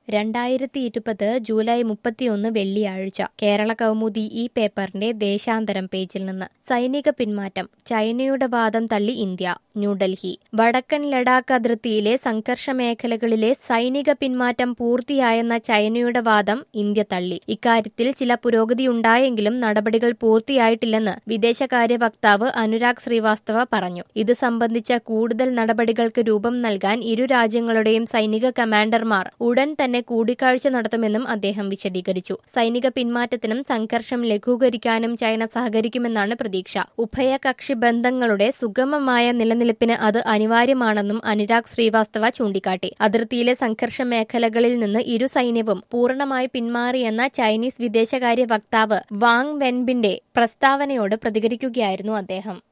2020 July 31 വെള്ളിയാഴ്ച കേരള കൗമുദി ഈ പേപ്പറിന്റെ ദേശാന്തരം പേജിൽ നിന്ന് സൈനിക പിന്മാറ്റം ചൈനയുടെ വാദം തള്ളി ഇന്ത്യ ന്യൂഡൽഹി വടക്കൻ ലഡാക്ക് അതിർത്തിയിലെ സംഘർഷ മേഖലകളിലെ സൈനിക പിന്മാറ്റം പൂർത്തിയായെന്ന ചൈനയുടെ വാദം ഇന്ത്യ തള്ളി. ഇക്കാര്യത്തിൽ ചില പുരോഗതിയുണ്ടായെങ്കിലും നടപടികൾ പൂർത്തിയായിട്ടില്ലെന്ന് വിദേശകാര്യ വക്താവ് അനുരാഗ് ശ്രീവാസ്തവ പറഞ്ഞു. ഇത് സംബന്ധിച്ച കൂടുതൽ നടപടികൾക്ക് രൂപം നൽകാൻ ഇരു രാജ്യങ്ങളുടെയും സൈനിക കമാൻഡർമാർ ഉടൻ തന്നെ കൂടിക്കാഴ്ച നടത്തുമെന്നും അദ്ദേഹം വിശദീകരിച്ചു. സൈനിക പിന്മാറ്റത്തിനും സംഘർഷം ലഘൂകരിക്കാനും ചൈന സഹകരിക്കുമെന്നാണ് പ്രതീക്ഷ. ഉഭയകക്ഷി ബന്ധങ്ങളുടെ സുഗമമായ നിലനിൽപ്പിന് അത് അനിവാര്യമാണെന്നും അനുരാഗ് ശ്രീവാസ്തവ ചൂണ്ടിക്കാട്ടി. അതിർത്തിയിലെ സംഘർഷ മേഖലകളിൽ നിന്ന് ഇരു സൈന്യവും പൂർണ്ണമായി പിന്മാറിയെന്ന ചൈനീസ് വിദേശകാര്യ വക്താവ് വാങ് വെൻബിന്റെ പ്രസ്താവനയോട് പ്രതികരിക്കുകയായിരുന്നു അദ്ദേഹം.